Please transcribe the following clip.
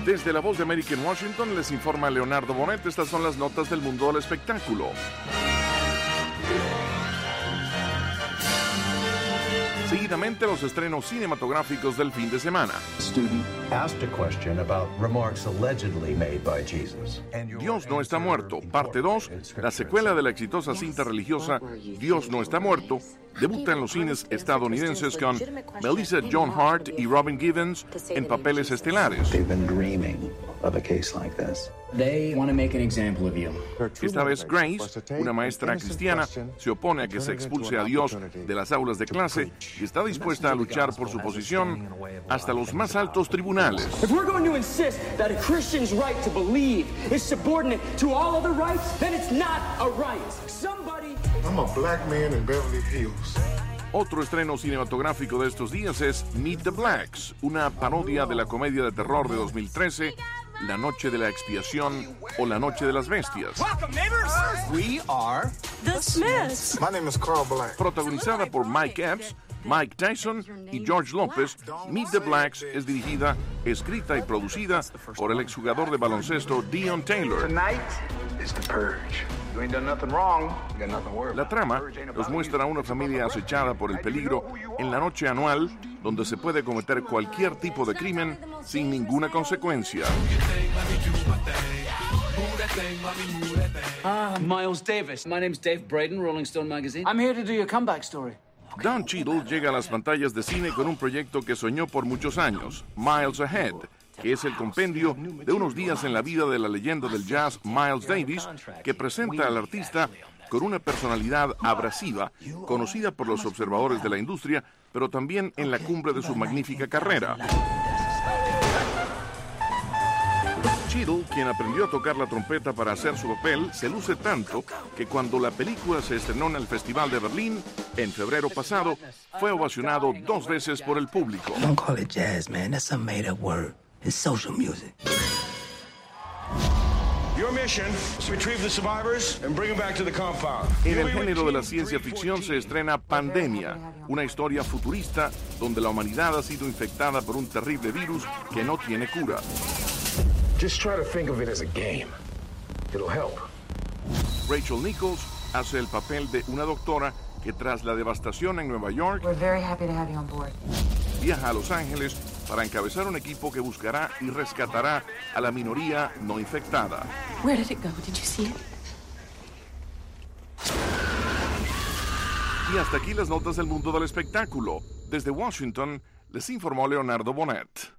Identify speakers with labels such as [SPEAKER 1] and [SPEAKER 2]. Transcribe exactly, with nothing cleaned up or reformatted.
[SPEAKER 1] Desde la Voz de América en Washington les informa Leonardo Bonet. Estas son las notas del mundo del espectáculo. Seguidamente, los estrenos cinematográficos del fin de semana. Dios no está muerto, parte dos, la secuela de la exitosa cinta religiosa Dios no está muerto, debuta en los cines estadounidenses con Melissa Joan Hart y Robin Givens en papeles estelares. Esta vez Grace, una maestra cristiana, se opone a que se expulse a Dios de las aulas de clase y está dispuesta a luchar por su posición hasta los más altos tribunales. Otro estreno cinematográfico de estos días es Meet the Blacks, una parodia de la comedia de terror de dos mil trece, La Noche de la Expiación o La Noche de las Bestias.
[SPEAKER 2] We are the Smiths.
[SPEAKER 3] My name is Carl Black.
[SPEAKER 1] Protagonizada por Mike Epps, Mike Tyson y George Lopez, Meet the Blacks es dirigida, escrita y producida por el exjugador de baloncesto Dion Taylor. La trama nos muestra a una familia acechada por el peligro en la noche anual, donde se puede cometer cualquier tipo de crimen sin ninguna consecuencia.
[SPEAKER 4] Ah, Miles Davis. My name's Dave Braden, Rolling Stone magazine. I'm here to do your comeback story.
[SPEAKER 1] Don Cheadle llega a las pantallas de cine con un proyecto que soñó por muchos años, Miles Ahead, que es el compendio de unos días en la vida de la leyenda del jazz Miles Davis, que presenta al artista con una personalidad abrasiva, conocida por los observadores de la industria, pero también en la cumbre de su magnífica carrera. Cheadle, quien aprendió a tocar la trompeta para hacer su papel, se luce tanto que cuando la película se estrenó en el Festival de Berlín, en febrero pasado, fue ovacionado dos veces por el público.
[SPEAKER 5] Don't call it jazz, man. That's some made-up word. It's social music.
[SPEAKER 6] Your mission is to retrieve the survivors and bring them back to the compound.
[SPEAKER 1] En el género de la ciencia ficción se estrena Pandemia, una historia futurista donde la humanidad ha sido infectada por un terrible virus que no tiene cura.
[SPEAKER 3] Just try to think of it as a game. It'll help.
[SPEAKER 1] Rachel Nichols hace el papel de una doctora que tras la devastación en Nueva York
[SPEAKER 7] We're very happy to have you on board.
[SPEAKER 1] viaja a Los Ángeles para encabezar un equipo que buscará y rescatará a la minoría no infectada.
[SPEAKER 7] Where did it go? Did you see it?
[SPEAKER 1] Y hasta aquí las notas del mundo del espectáculo. Desde Washington les informó Leonardo Bonet.